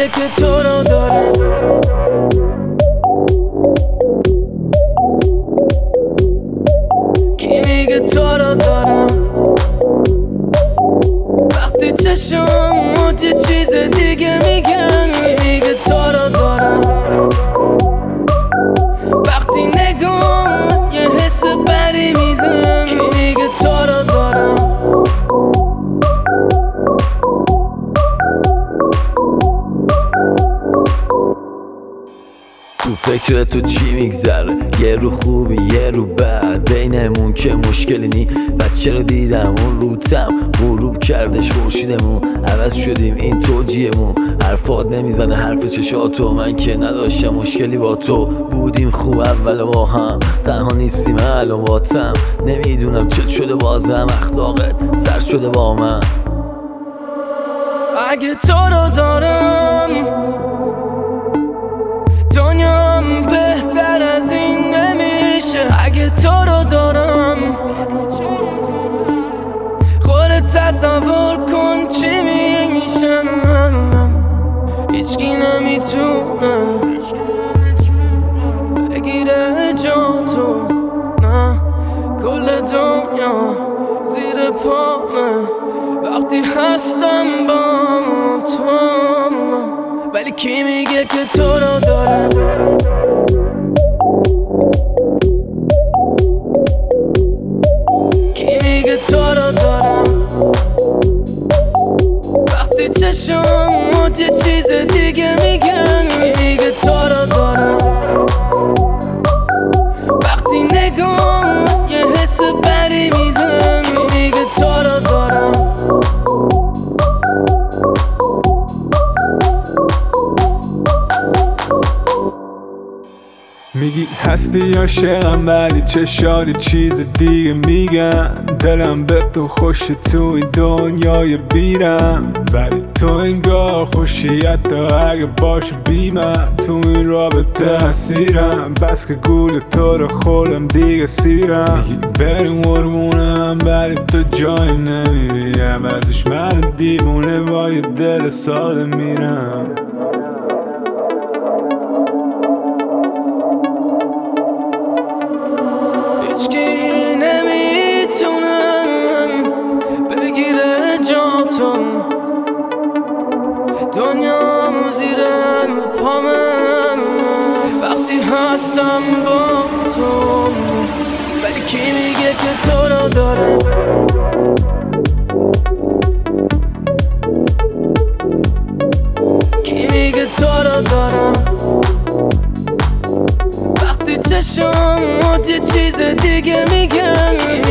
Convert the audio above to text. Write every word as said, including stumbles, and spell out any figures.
که تو رو دارم. کی میگه تو رو دارم؟ وقتی چشمات یه چیز دیگه میگن. کی میگه تو رو دارم؟ وقتی نگاه یه حس بری میدم. کی میگه تو رو دارم؟ تو فکر تو چی میگذره؟ یه رو خوبی یه رو بد، بینمون که مشکلی نی. بچه رو دیدم اون روتم غروب کردش خورشیدمون، عوض شدیم این توجیهمون. حرفات نمیزنه حرف چشاتو، من که نداشتم مشکلی با تو. بودیم خوب اول با هم، تنها نیستیم الان باتم. نمیدونم چه شده بازم، اخلاقت سر شده با من. اگه تو رو دارم دنیام بهتر از این نمیشه. اگه تو رو دارم خودت تصور کن چی میشه. هیچکی نمیتونه بگیره جا تو، نه کل دنیا زیر پامه وقتی هستم با تو. ولی کی میگه که تو رو دارم؟ کی میگه تو رو دارم؟ وقتی چشمات یه چیز دیگه میگن. کی میگه تو رو دارم؟ وقتی نگاه یه حس بری میدم. کی میگه تو رو دارم؟ میگی هستی عاشقم ولی چشاری چیز دیگه میگن. دلم به تو خوشه تو این دنیای بیرم، ولی تو انگار خوشی حتی اگه باشه بی من. تو این رابطه اسیرم، بس که گول تو رو خورم دیگه سیرم. میگی بریم قربونم ولی تو جایی نمیری، عوضش من دیوونه با یه دل ساده میرم. هیچکی نمیتونه بگیره جا تو، دنیا زیر پامه وقتی هستم با تو. ولی کی میگه که تو رو دارم؟ کی میگه تو رو دارم؟ وقتی چشمات یه چیز دیگه میگن.